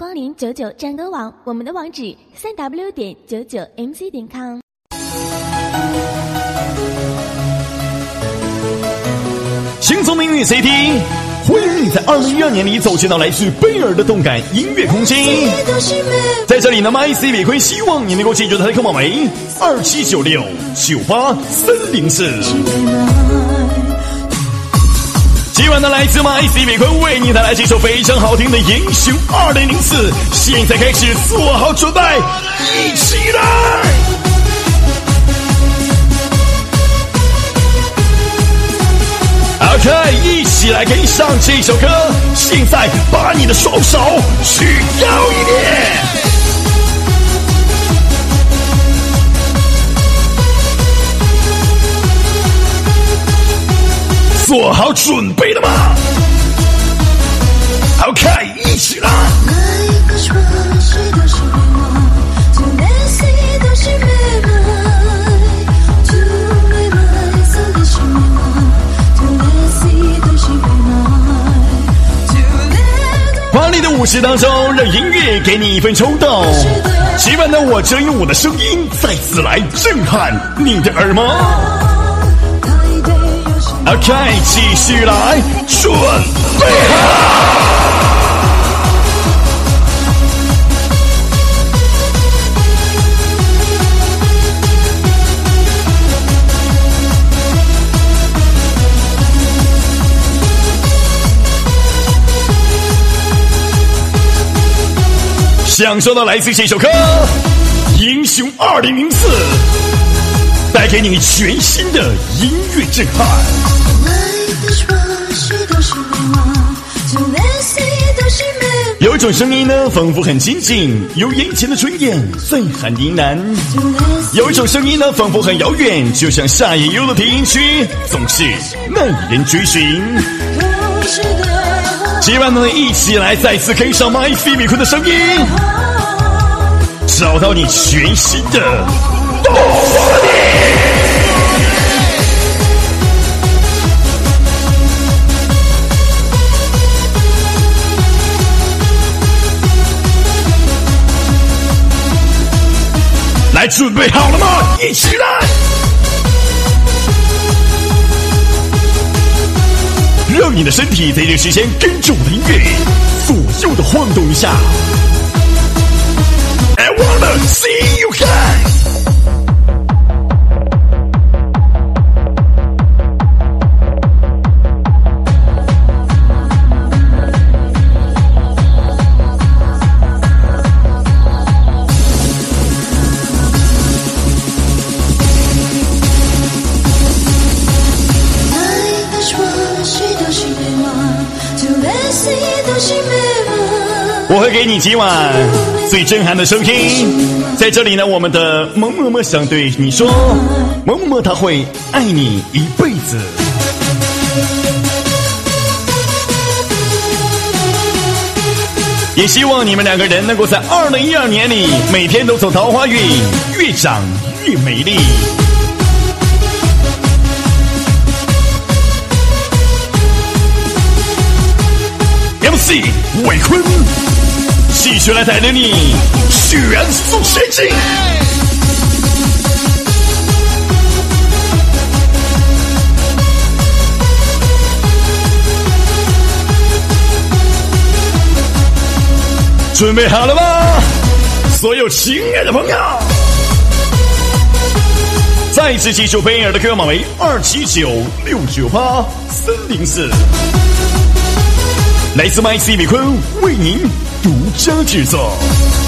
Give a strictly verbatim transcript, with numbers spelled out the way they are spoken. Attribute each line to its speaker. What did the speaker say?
Speaker 1: 光临九九战歌网，我们的网址三 w 点九九 m c 点 com。
Speaker 2: 轻松的音乐 C D， 欢迎你在二零一二年里走进到来自贝尔的动感音乐空间。在这里呢 ，M C 伟坤希望你能够记住他的号码为二七九六九八三零四。今晚呢，来自 M C 伟坤为你带来这首非常好听的《英雄二零零四》，现在开始做好准备，一起来！OK， 一起来跟上这首歌。现在把你的双手举高一点，做好准备了吗 ？OK， 一起来。华丽的舞池当中，让音乐给你一份冲动。今晚呢，我将用我的声音再次来震撼你的耳膜。OK， 继续来，准备好。享受到来自这首歌《英雄二零零四》，带给你全新的音乐震撼。有一种声音呢，仿佛很亲近，有眼前的春燕在喊呢喃；有一种声音呢，仿佛很遥远，就像夏夜幽的田园区，总是耐人追寻。今晚呢，一起来再次跟上 M C 伟坤的声音，找到你全新的爆发点。来，准备好了吗？一起来！让你的身体在这时间跟着我的音乐左右的晃动一下。I wanna see you high。我会给你今晚最震撼的声音，在这里呢，我们的萌萌萌想对你说，萌萌萌他会爱你一辈子。也希望你们两个人能够在二零一二年里每天都走桃花运，越长越美丽。M C 伟坤继续来带领你迅速前进。准备好了吗？所有亲爱的朋友，再次记住贝尔的 Q Q 码为二七九六九八三零四。来自 M C 伟坤为您独家制作。